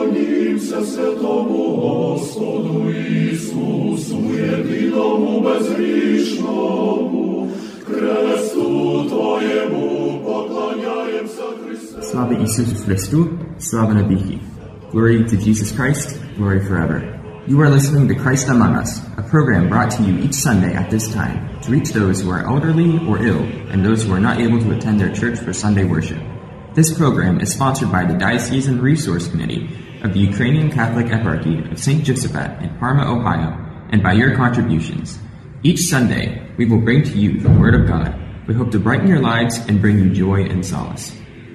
Поклонімся святому Господу Ісусу, єдиному безгрішному, кресту Твоєму поклоняємося, Христе. Slava Isusu Christu, Slava Naviki. Glory to Jesus Christ, glory forever. You are listening to Christ Among Us, a program brought to you each Sunday at this time to reach those who are elderly or ill and those who are not able to attend their church for Sunday worship. This program is sponsored by the Diocesan Resource Committee of the Ukrainian Catholic Eparchy of St. Josaphat in Parma, Ohio, and by your contributions. Each Sunday, we will bring to you the Word of God. We hope to brighten your lives and bring you joy and solace.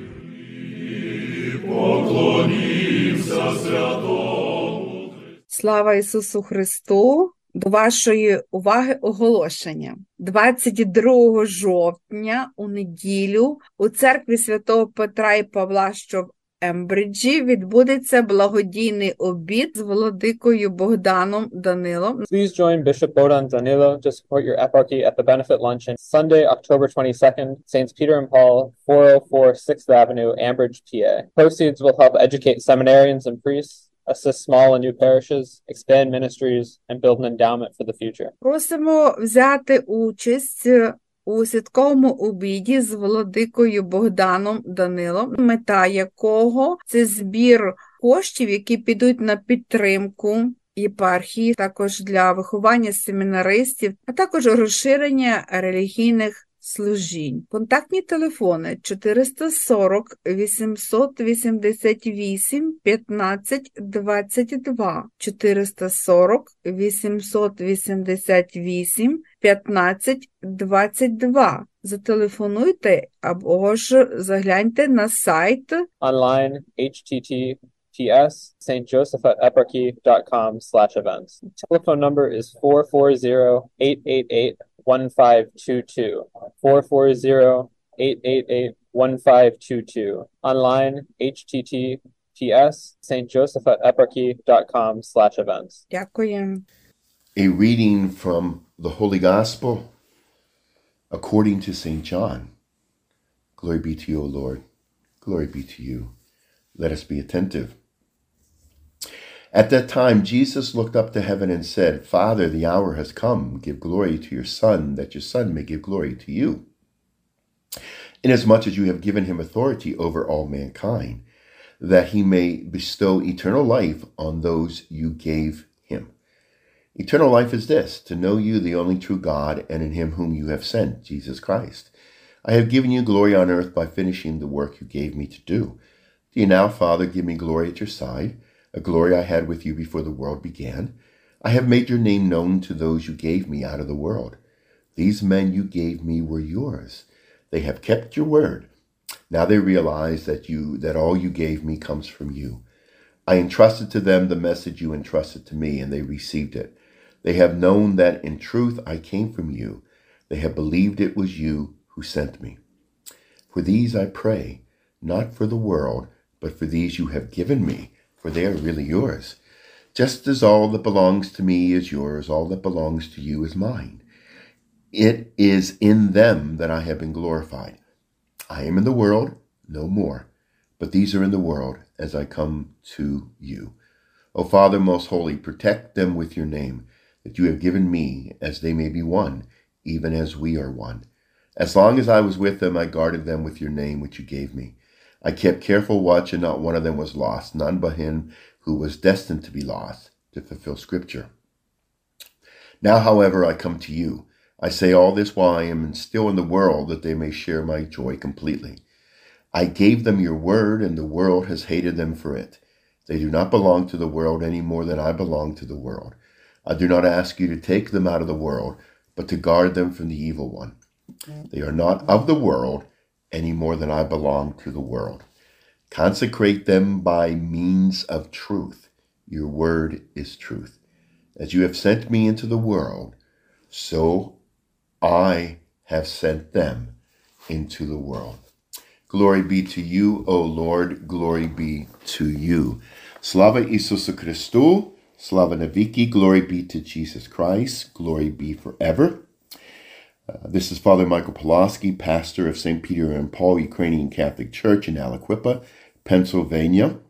Слава Ісусу Христу! До вашої уваги оголошення. 22 жовтня у неділю у церкві Святого Петра і Павла, що в Ембриджі, відбудеться благодійний обід з владикою Богданом Данилом. Please join Bishop Bogdan Danilo to support your eparchy at the benefit luncheon Sunday, October 22nd, St. Peter and Paul, 404 6th Avenue, Ambridge, PA. Proceeds will help educate seminarians and priests, assist small and new parishes, expand ministries, and build an endowment for the future. Просимо взяти участь у святковому обіді з владикою Богданом Данилом, мета якого – це збір коштів, які підуть на підтримку єпархії, також для виховання семінаристів, а також розширення релігійних служінь. Контактні телефони 440 888 15 22, 440 888 15 22. Зателефонуйте або ж загляньте на сайт Online, https stjosephateparchy.com/events. Telephone number is 440-888-1522. 440-888-1522. Online, https stjosephateparchy.com/events. Дякую. A reading from the Holy Gospel according to St. John. Glory be to you, O Lord. Glory be to you. Let us be attentive. At that time, Jesus looked up to heaven and said, Father, the hour has come. Give glory to your Son, that your Son may give glory to you. Inasmuch as you have given him authority over all mankind, that he may bestow eternal life on those you gave him. Eternal life is this, to know you, the only true God, and in him whom you have sent, Jesus Christ. I have given you glory on earth by finishing the work you gave me to do. Do you now, Father, give me glory at your side, a glory I had with you before the world began? I have made your name known to those you gave me out of the world. These men you gave me were yours. They have kept your word. Now they realize that all you gave me comes from you. I entrusted to them the message you entrusted to me, and they received it. They have known that in truth I came from you. They have believed it was you who sent me. For these I pray, not for the world, but for these you have given me, for they are really yours. Just as all that belongs to me is yours, all that belongs to you is mine. It is in them that I have been glorified. I am in the world, no more, but these are in the world as I come to you. O Father most holy, protect them with your name, that you have given me, as they may be one, even as we are one. As long as I was with them, I guarded them with your name which you gave me. I kept careful watch, and not one of them was lost, none but him who was destined to be lost, to fulfill Scripture. Now, however, I come to you. I say all this while I am still in the world, that they may share my joy completely. I gave them your word, and the world has hated them for it. They do not belong to the world any more than I belong to the world. I do not ask you to take them out of the world, but to guard them from the evil one. They are not of the world any more than I belong to the world. Consecrate them by means of truth. Your word is truth. As you have sent me into the world, so I have sent them into the world. Glory be to you, O Lord. Glory be to you. Slava Isusu Christu. Slava Naviki. Glory be to Jesus Christ. Glory be forever. This is Father Michael Pulaski, pastor of St. Peter and Paul Ukrainian Catholic Church in Aliquippa, Pennsylvania.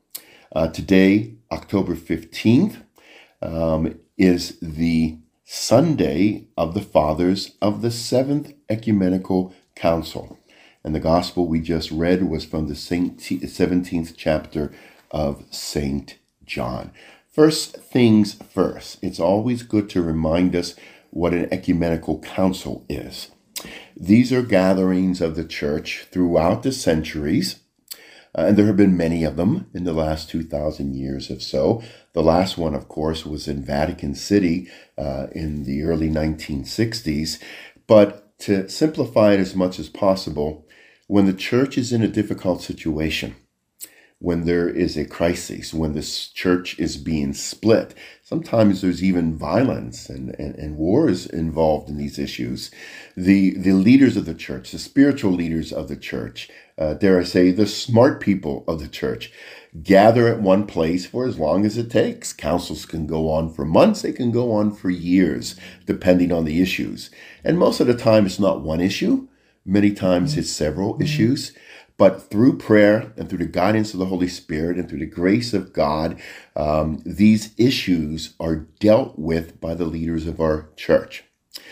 Today, October 15th, is the Sunday of the Fathers of the Seventh Ecumenical Council. And the gospel we just read was from the 17th chapter of St. John. First things first, it's always good to remind us what an ecumenical council is. These are gatherings of the church throughout the centuries, and there have been many of them in the last 2,000 years or so. The last one, of course, was in Vatican City in the early 1960s. But to simplify it as much as possible, when the church is in a difficult situation, when there is a crisis, when the church is being split, sometimes there's even violence and wars involved in these issues. The leaders of the church, the spiritual leaders of the church, dare I say, the smart people of the church, gather at one place for as long as it takes. Councils can go on for months, they can go on for years, depending on the issues. And most of the time, it's not one issue. Many times it's several issues. But through prayer and through the guidance of the Holy Spirit and through the grace of God, these issues are dealt with by the leaders of our church.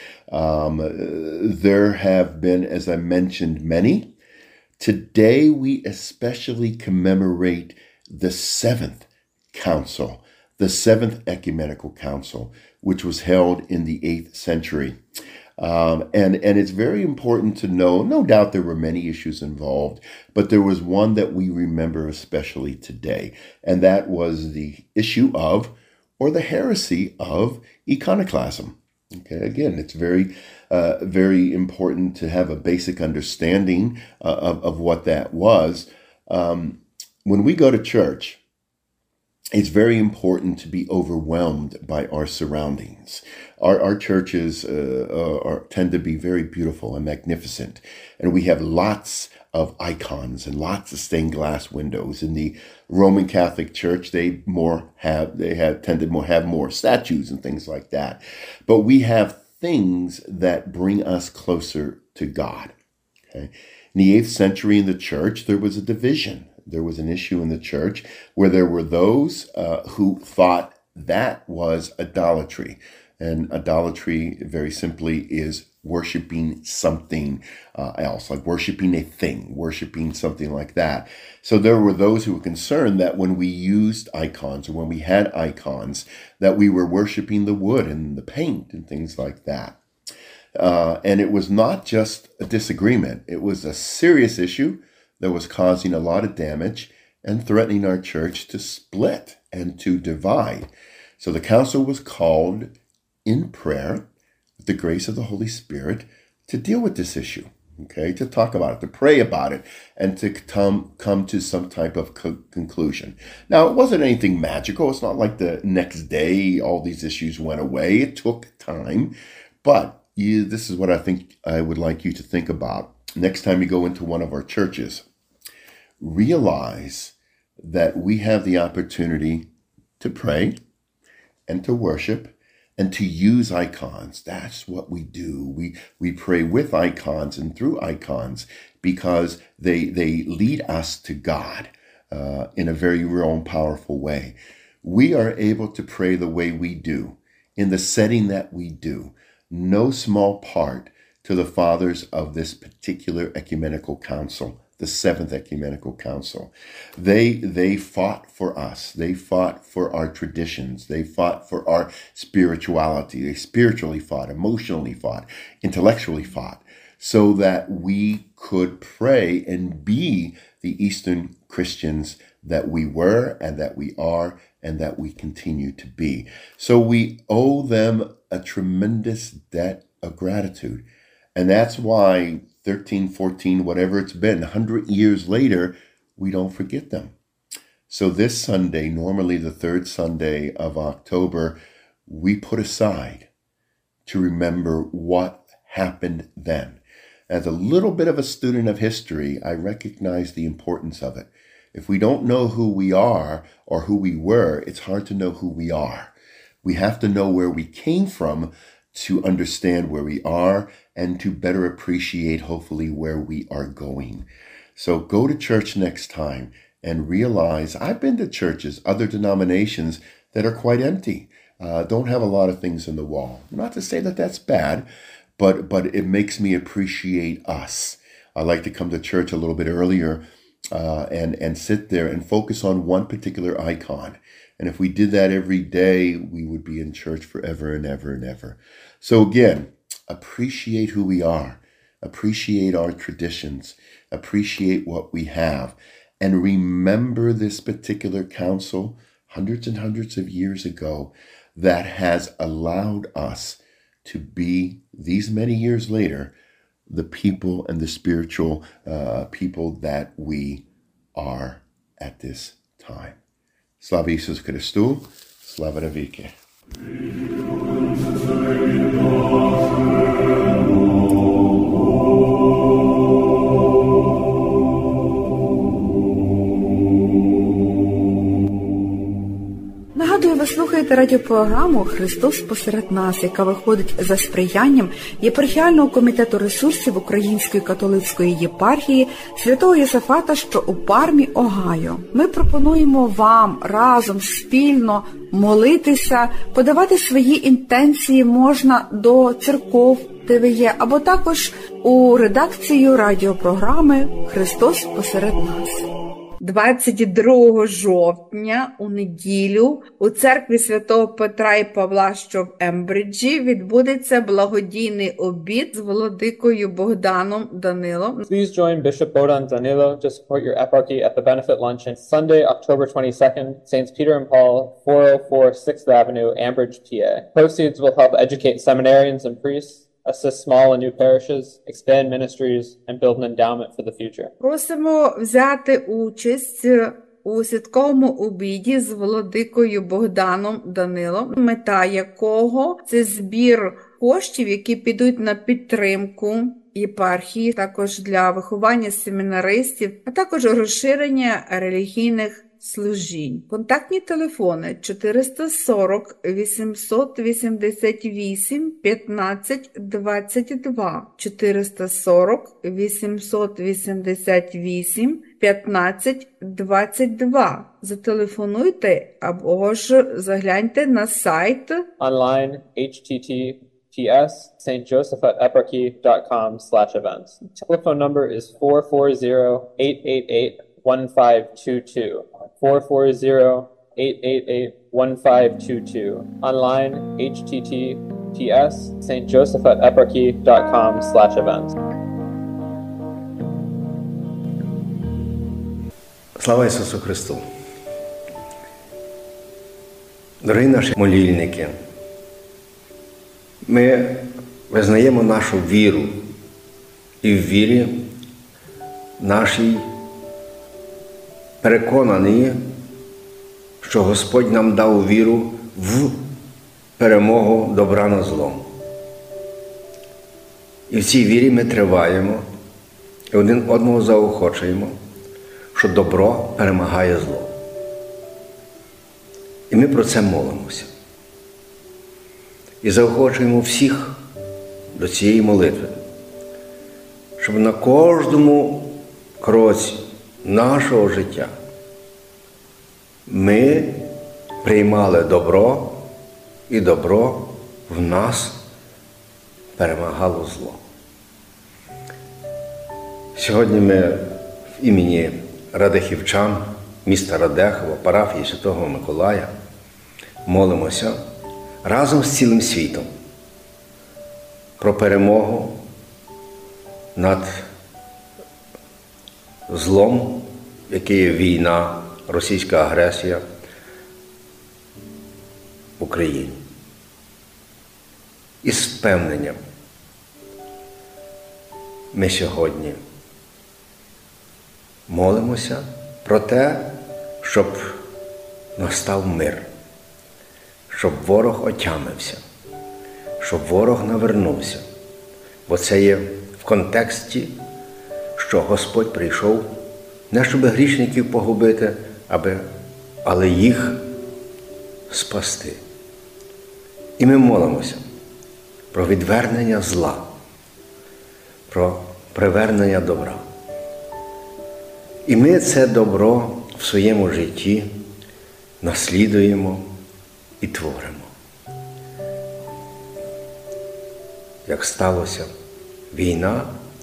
There have been, as I mentioned, many. Today, we especially commemorate the Seventh Council, the Seventh Ecumenical Council, which was held in the 8th century. And it's very important to know, no doubt there were many issues involved, but there was one that we remember especially today, and that was the issue of, or the heresy of, iconoclasm. Okay, again, it's very important to have a basic understanding of what that was. When we go to church, it's very important to be overwhelmed by our surroundings. Our churches tend to be very beautiful and magnificent, and we have lots of icons and lots of stained glass windows. In the Roman Catholic Church, they tend to have more statues and things like that. But we have things that bring us closer to God. Okay? In the 8th century in the church, there was a division. There was an issue in the church where there were those who thought that was idolatry. And idolatry, very simply, is worshiping something else, like worshiping a thing, worshiping something like that. So there were those who were concerned that when we used icons or when we had icons, that we were worshiping the wood and the paint and things like that. And it was not just a disagreement. It was a serious issue that was causing a lot of damage and threatening our church to split and to divide. So the council was called in prayer, with the grace of the Holy Spirit, to deal with this issue, okay, to talk about it, to pray about it, and to come to some type of conclusion. Now, it wasn't anything magical. It's not like the next day all these issues went away. It took time, but this is what I think I would like you to think about. Next time you go into one of our churches, realize that we have the opportunity to pray and to worship and to use icons. That's what we do. We pray with icons and through icons because they lead us to God in a very real and powerful way. We are able to pray the way we do, in the setting that we do, no small part to the fathers of this particular ecumenical council, the Seventh Ecumenical Council. They fought for us. They fought for our traditions. They fought for our spirituality. They spiritually fought, emotionally fought, intellectually fought, so that we could pray and be the Eastern Christians that we were and that we are and that we continue to be. So we owe them a tremendous debt of gratitude. And that's why 13, 14, whatever it's been, 100 years later, we don't forget them. So this Sunday, normally the third Sunday of October, we put aside to remember what happened then. As a little bit of a student of history, I recognize the importance of it. If we don't know who we are or who we were, it's hard to know who we are. We have to know where we came from to understand where we are and to better appreciate, hopefully, where we are going. So go to church next time and realize I've been to churches, other denominations that are quite empty, don't have a lot of things in the wall. Not to say that that's bad, but it makes me appreciate us. I like to come to church a little bit earlier and sit there and focus on one particular icon. And if we did that every day, we would be in church forever and ever and ever. So again, appreciate who we are, appreciate our traditions, appreciate what we have, and remember this particular council hundreds and hundreds of years ago that has allowed us to be, these many years later, the people and the spiritual people that we are at this time. Slava Isus Christu, slava навіки. Нагадую, ви слухаєте радіопрограму «Христос посеред нас», яка виходить за сприянням Єпархіального комітету ресурсів Української католицької єпархії Святого Йосафата, що у Пармі, Огайо. Ми пропонуємо вам разом спільно молитися, подавати свої інтенції можна до церков, де ви є, або також у редакцію радіопрограми «Христос посеред нас». 22 жовтня у неділю у церкві Святого Петра і Павла, що в Ембриджі, відбудеться благодійний обід з владикою Богданом Данилом. Please join Bishop Bogdan Danilo to support your eparchy at the benefit luncheon Sunday, October 22nd, Saints Peter and Paul, 404 6th Avenue, Ambridge, PA. Proceeds will help educate seminarians and priests, assist small and new parishes, expand ministries, and build an endowment for the future. Просимо взяти участь у святковому обіді з владикою Богданом Данилом, мета якого – це збір коштів, які підуть на підтримку єпархії, також для виховання семінаристів, а також розширення релігійних служінь. Контактні телефони 440 888 15 22, 440 888 15 22. Зателефонуйте або ж загляньте на сайт Online, https stjosephateparchy.com/events. Telephone number is 440-888-1522. 440-888-1522. Online, https stjosephateparchy.com/events. Слава Ісусу Христу! Дорогі наші молільники, ми визнаємо нашу віру і в вірі нашій переконані, що Господь нам дав віру в перемогу добра над злом. І в цій вірі ми триваємо і один одного заохочуємо, що добро перемагає зло. І ми про це молимося. І заохочуємо всіх до цієї молитви, щоб на кожному кроці нашого життя ми приймали добро, і добро в нас перемагало зло. Сьогодні ми в імені радехівчан, міста Радехова, парафії Святого Миколая молимося разом з цілим світом про перемогу над злом, який є війна, російська агресія в Україні. І з впевненням ми сьогодні молимося про те, щоб настав мир, щоб ворог отямився, щоб ворог навернувся. Бо це є в контексті, що Господь прийшов не щоб грішників погубити, але їх спасти. І ми молимося про відвернення зла, про привернення добра. І ми це добро в своєму житті наслідуємо і творимо. Як сталося війна,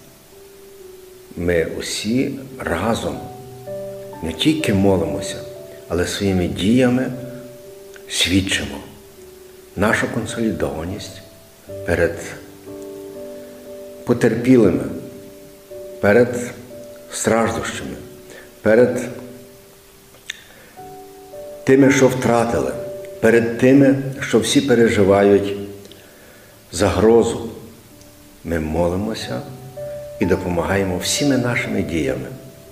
ми усі разом не тільки молимося, але своїми діями свідчимо нашу консолідованість перед потерпілими, перед страждущими, перед тими, що втратили, перед тими, що всі переживають загрозу. Ми молимося і допомагаємо всіми нашими діями,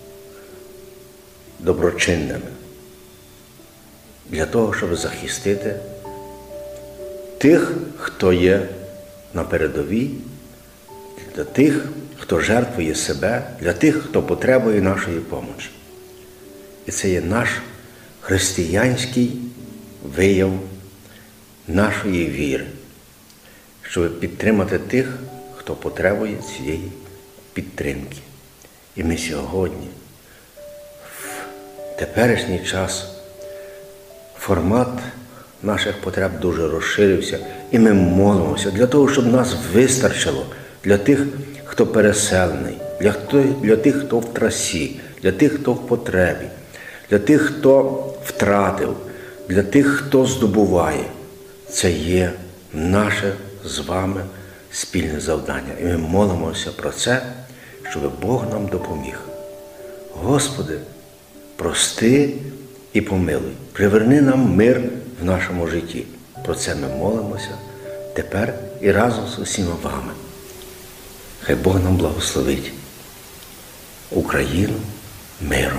доброчинними, для того, щоб захистити тих, хто є на передовій, для тих, хто жертвує себе, для тих, хто потребує нашої допомоги. І це є наш християнський вияв нашої віри, щоб підтримати тих, хто потребує цієї підтримки. І ми сьогодні, в теперішній час, формат наших потреб дуже розширився, і ми молимося для того, щоб нас вистачило для тих, хто переселений, для тих, хто в трасі, для тих, хто в потребі, для тих, хто втратив, для тих, хто здобуває. Це є наше з вами спільне завдання. І ми молимося про це, щоб Бог нам допоміг. Господи, прости і помилуй. Приверни нам мир в нашому житті. Про це ми молимося тепер і разом з усіма вами. Хай Бог нам благословить Україну миром.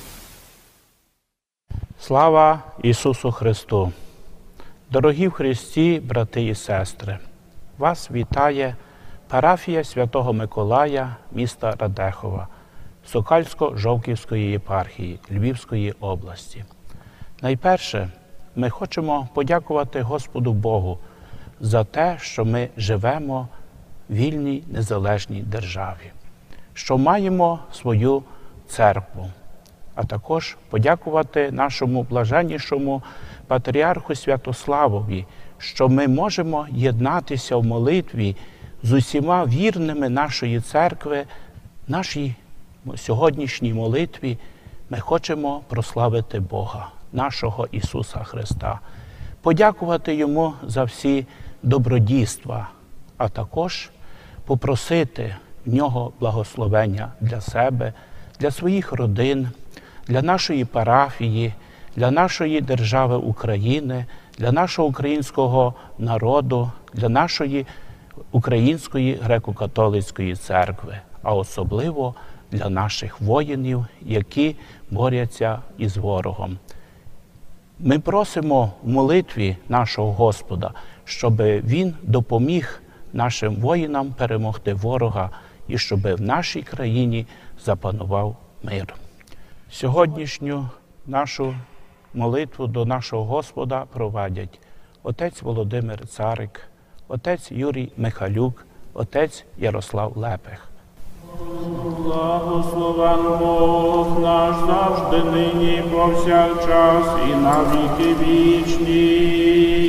Слава Ісусу Христу! Дорогі в Христі, брати і сестри! Вас вітає парафія Святого Миколая міста Радехова, Сокальсько-Жовківської єпархії Львівської області. Найперше, ми хочемо подякувати Господу Богу за те, що ми живемо в вільній, незалежній державі, що маємо свою церкву, а також подякувати нашому блаженнішому патріарху Святославові, що ми можемо єднатися в молитві з усіма вірними нашої церкви. В нашій сьогоднішній молитві ми хочемо прославити Бога, нашого Ісуса Христа, подякувати Йому за всі добродійства, а також попросити в Нього благословення для себе, для своїх родин, для нашої парафії, для нашої держави України, для нашого українського народу, для нашої Української греко-католицької церкви, а особливо для наших воїнів, які борються із ворогом. Ми просимо в молитві нашого Господа, щоб Він допоміг нашим воїнам перемогти ворога і щоб в нашій країні запанував мир. Сьогоднішню нашу молитву до нашого Господа провадять отець Володимир Царик, отець Юрій Михалюк, отець Ярослав Лепех. Благословен Бог наш завжди, нині, повсякчас і на віки вічні.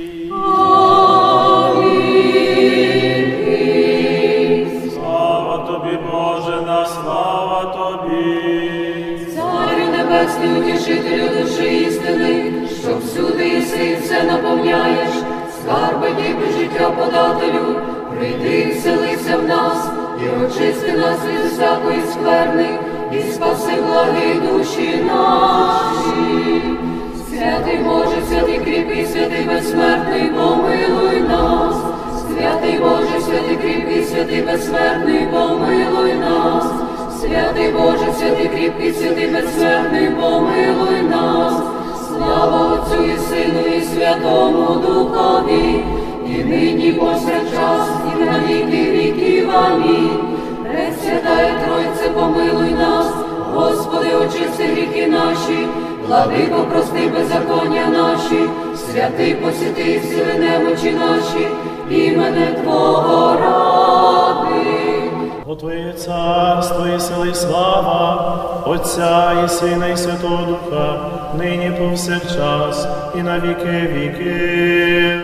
Амінь. Слава тобі, Боже, на слава тобі. Царю небесний, утішителю душі істини, що всюди єси і все наповняєш, скарби ніби життя подателю, прийди і вселися в нас, і очисти нас від всякої скверни, і спаси благі душі наші. Святий Боже, святий кріпкий, святий безсмертний, помилуй нас. Святий Боже, святий кріпкий, святий безсмертний, помилуй нас. Святий Боже, святий кріпкий, святий безсмертний, помилуй нас. Слава Отцю і Сину, і Святому Духові, і нині повсякчас, і на віки віків. Амінь. Пресвятая Тройце, помилуй нас, Господи, очисти гріхи наші, Владико, прости беззаконня наші, святий посіти і зціли немочі наші, імене Твого ради. Бо Твоє царство і сила і слава, Отця і Сина і Святого Духа, нині повсякчас і на віки віків.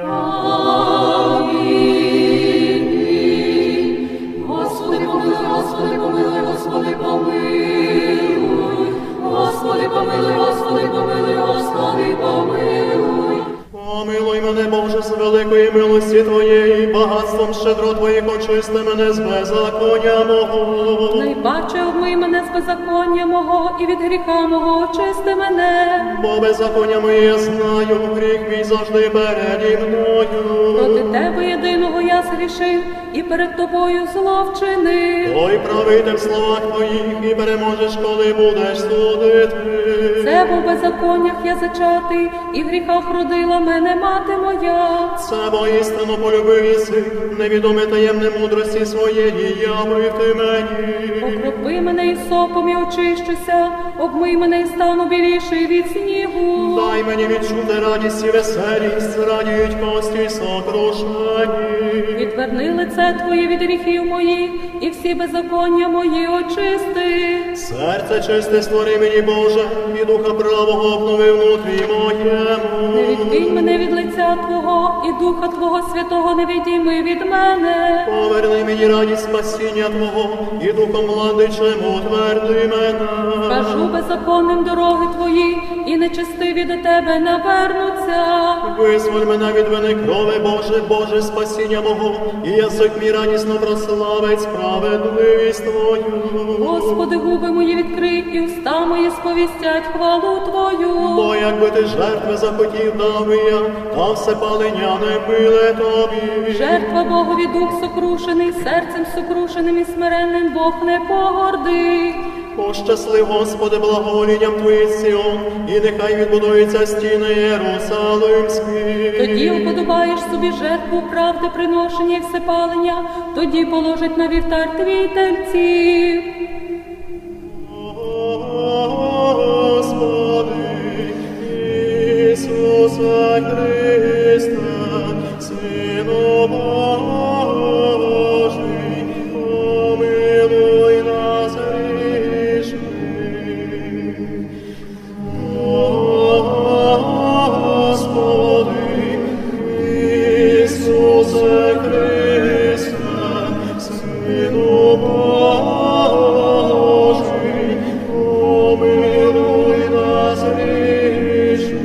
Господи, помилуй, Господи, помилуй, Господи, помилуй. Господи, помилуй, Господи, помилуй, Господи, помилуй. Помилуй мене, Боже, з великої милості Твоєї, багатством щедро Твоїх очисти мене з беззаконня мого. Найпаче обмий мене з беззаконня мого, і від гріха мого очисти мене. Бо беззаконня моє я знаю, гріх мій завжди переді мною. Проти Тебе єдиного я згрішив, і перед Тобою зло вчинив. Ой, правитель в словах Твоїх, і переможеш, коли будеш судити. Це був беззаконнях я зачатий, і в гріхах родила мене мати моя. Це воістину полюбив єси, невідоме таємне мудрості своєї явив ти мені. Окропи мене ісопом і очищуся, обмий мене і стану біліший від снігу. Дай мені відчути радість і веселість, радіють кості сокрушені. Відверни лице Твоє від гріхів моїх, і всі беззаконня мої очисти. Серце чисте створи мені, Боже, і духа правого обнови внутрі моєму. Не відкинь мене від лиця Твого, і Духа Твого Святого не відійми від мене. Поверни мені радість спасіння Твого, і духом владичем утверди мене. Кажу беззаконним дороги Твої, і нечестиві до Тебе навернуться. Визволь мене від вини крови, Боже, Боже, спасіння мого, і язик мій радісно прославить справедливість Твою. Господи, губи мої відкрий, і уста мої сповістять хвалу Твою. Бо якби ти жертви захотів, дав би я, та все палення не миле Тобі. Жертва Богові дух сокрушений, серцем сокрушеним і смиренним Бог не погордить. Пощаслив, Господи, благоволінням Твоїх Сіон, і нехай відбудуються стіни Єрусалимські. Тоді уподобаєш собі жертву правди, приношення і всепалення, тоді положить на вівтар Твій тельців. Господи, Ісусе Христе, Сину Божий, помилуй нас грішних. Господи, Ісусе Христе, Сину Божий, помилуй нас грішних.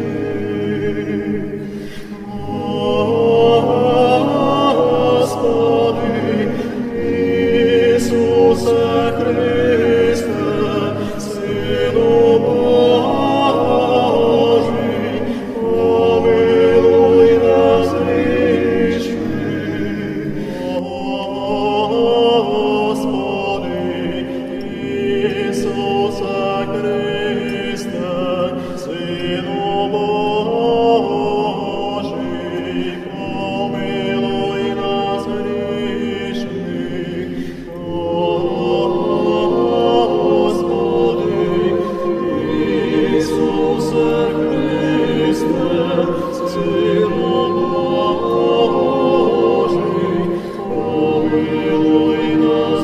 Господи, Ісусе Христе, Сину Божий, помилуй нас грішних. Господи, Ісусе Христе, Сину Божий, помилуй нас грішних. Господи, Ісусе Христе, Сину Божий, помилуй нас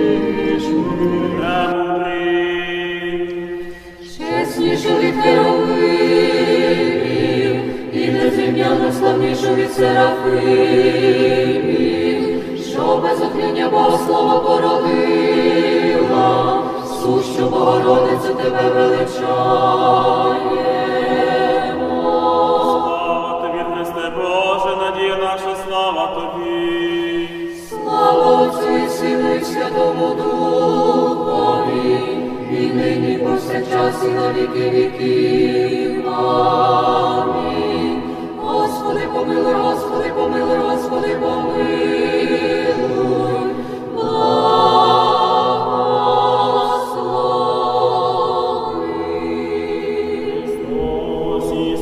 грішних. Чеснішу від херовимів, і незрівняно славнішу від серафимів, що без отхнення Богослова породила, сущу Богородицю Тебе величаємо. Слава Тобі, Христе Боже, надія наша, слава Тобі. Слава Отцю і Сину і Святому Духові, і нині і повсякчас і на віки віків. Амінь. Господи, помилуй, Господи, помилуй, Господи, помилуй. Благослови.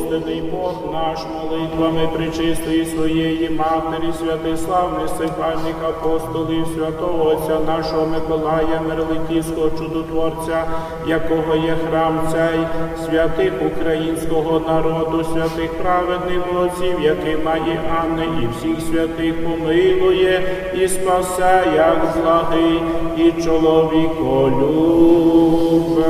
істинний Бог наш, молитвами пречистої своєї Матері, святиславних сихальних апостолів, святого Отця нашого Миколая, миролитійського чудотворця, якого є храм цей, святих українського народу, святих праведних отців, який має Анни, і всіх святих помилує, і спасе, як благий і чоловіколюбець.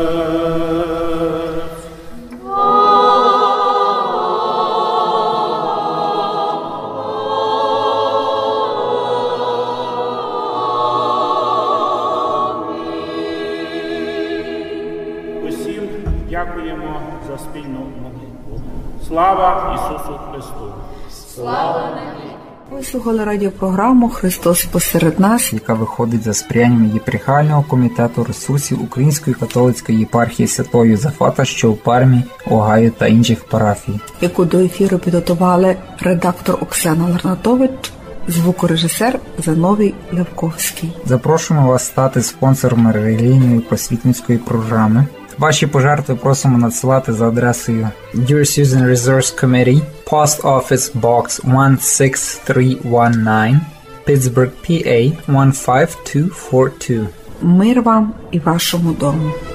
Усім дякуємо за спільну молитву. Слава Ісусу Христу! Слава навіки! Ви слухали радіопрограму «Христос посеред нас», яка виходить за сприянням єпархіального комітету ресурсів Української католицької єпархії Святого Йозафата, що у Пармі, Огайо та інших парафій, яку до ефіру підготували редактор Оксана Ларнатович, звукорежисер Зиновій Левковський. Запрошуємо вас стати спонсором релігійної просвітницької програми. Ваші пожертви просимо надсилати за адресою Dear Susan Resource Committee, Post Office Box 16319, Pittsburgh, PA 15242. Мир вам і вашому дому.